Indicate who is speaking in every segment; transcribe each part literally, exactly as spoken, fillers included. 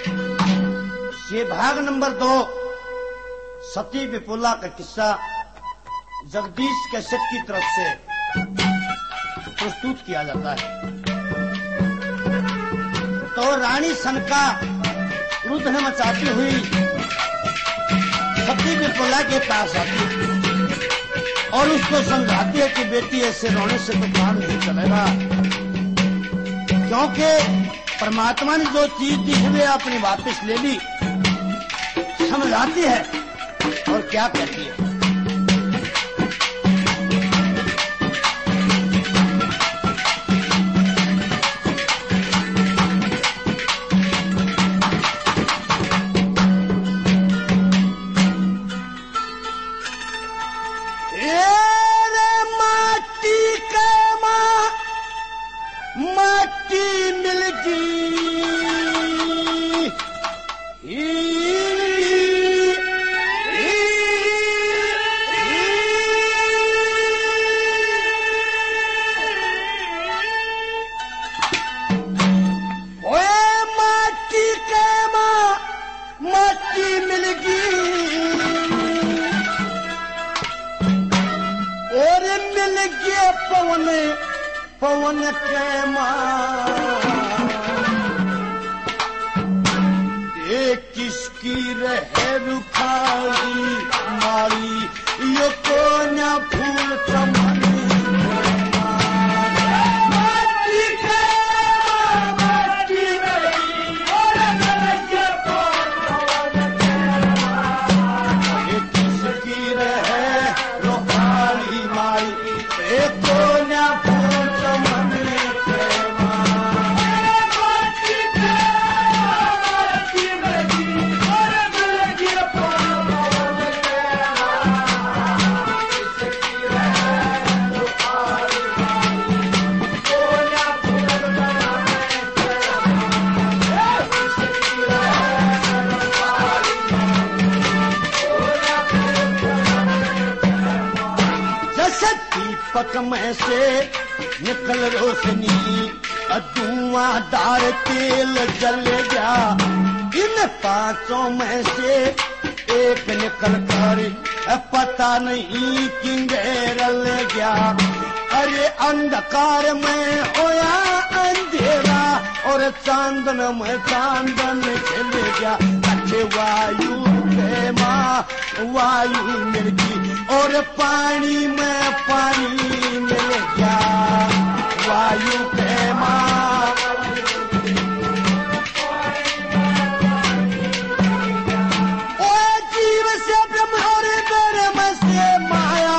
Speaker 1: ये भाग नंबर दो सती विपुला का किस्सा जगदीश कैसेट की तरफ से प्रस्तुत किया जाता है। तो रानी सनका क्रुद्ध मचाती हुई सती विपुला के पास आती है और उसको समझाती है कि बेटी ऐसे रोने से तो काम नहीं चलेगा, क्योंकि परमात्मा ने जो चीज दी हुई अपनी वापस ले ली। समझाती है और क्या कहती है, पवन के मां ये किसकी रहे रुखाई मारी यो कोन्या फूल चमनी ये किसकी रहे रुखाई मारी ये कोन्या पक में से निकल रोशनी धुआंधार तेल जल गया। इन पांचों में से एक निकल कर पता नहीं किंगेरल गया। अरे अंधकार में होया अंधेरा और चांदन में चांदन चल गया। अच्छे वायु के माँ वायु मिल गई और पानी में पानी मिल गया। वायु के माँ ओ जीव से ब्रह्म और ब्रह्म से माया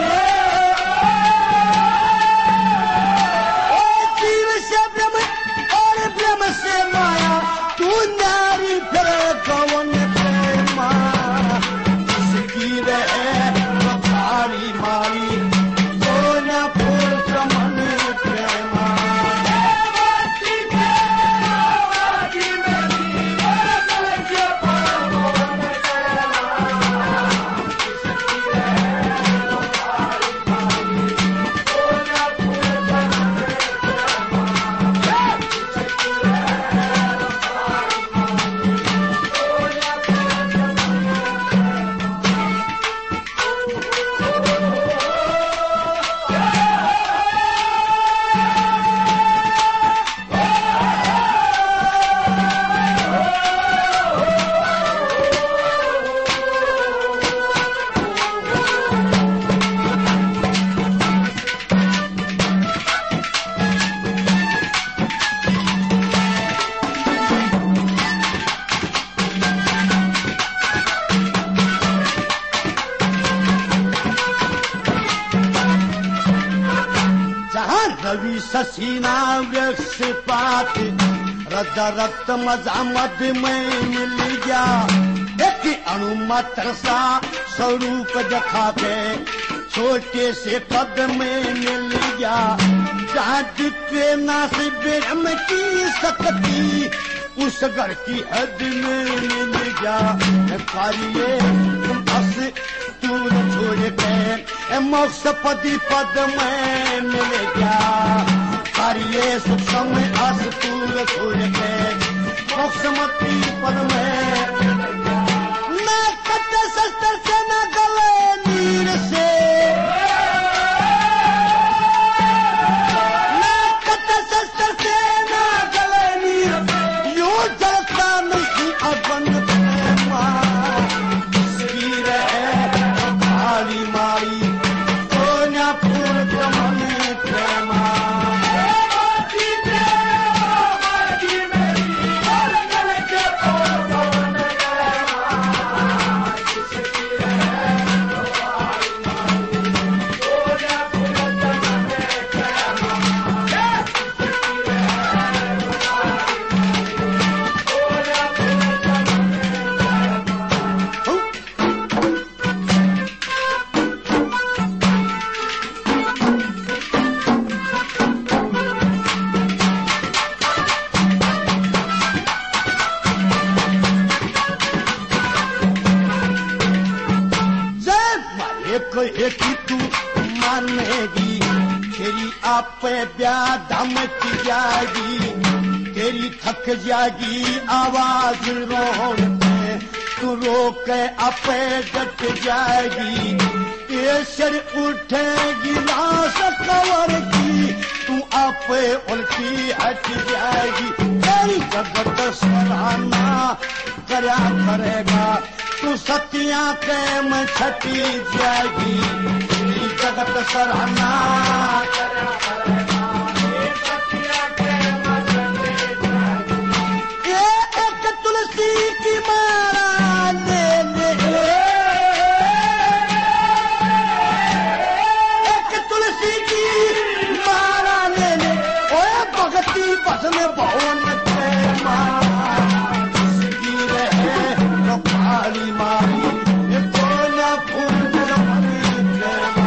Speaker 1: ओ जीव से ब्रह्म और ब्रह्म से माया तू नारी फिर कौन प्रेमा जिसकी रहे मारी मारी सोना फूल चमन प्रेमा रवि ससीना वृक्ष पात रद रक्त मजा मद में मिल गया। एक अणु मात्र सा स्वरूप दिखा के छोटे से पद में मिल गया। चाँद के नास ब्रह्म की शक्ति उस घर की हद में मिल गया। कार्य बस तूर छोड़ के मोक्ष पदी पद में मिल गया। कार्य सुख समय अस तूर छोड़ के मोक्षमती पद में न कटे शस्त्र से न गले नीर से न कटे शस्त्र से न गले नीर यो जलता नहीं अबन प्रेमा इसकी रहे काली मारी सोना पूर्व मन प्रेमा एक ही तू मानेगी तेरी आप ब्याह धमक जाएगी तेरी थक जाएगी आवाज रोन पे तू रोक आपे डट जाएगी ये सिर उठेगी लाश कवर की तू आपे उल्टी हट जाएगी तेरी जगत सराहना करया करेगा तू सतिया के में छटी जाएगी जगत सराहना ये एक तुलसी की माला ले ले एक तुलसी की माला ले ले ओए भगती बस में भवन प्रेमा काली मारी ये कोना फूल जमनी प्रेमा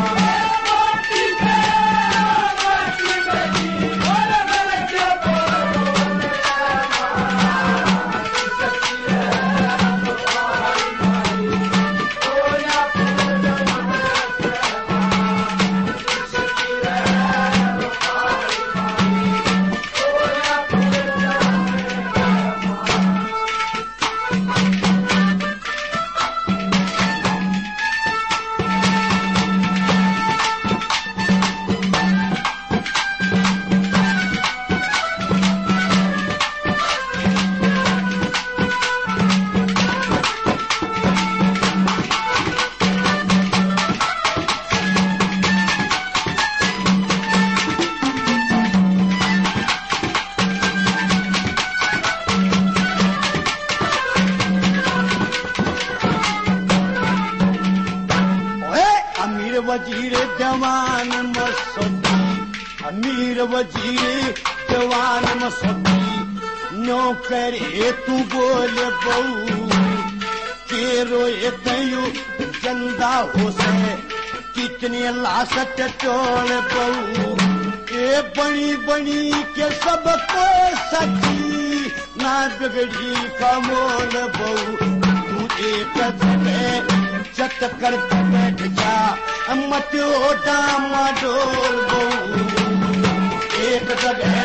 Speaker 1: वजीर जवान मसोती अमीर वजीर जवान मसोती नौकरे तू बोल बहू के रोए तयू जंदा हो से कितने लाशत टोल बहू ये बनी बनी के सबको सची ना बिगड़ी का मोल बहू तू एक जगह जत कर बैठ जा मत डामा डोल बहू एक जगह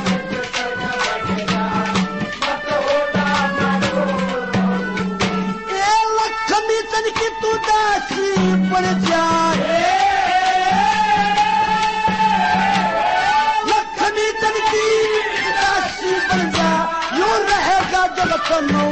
Speaker 1: ये लक्ष्मी तन की तू दासी पड़ जाए लक्ष्मी तन की दासी पड़ जा यूं रहेगा जगत नौ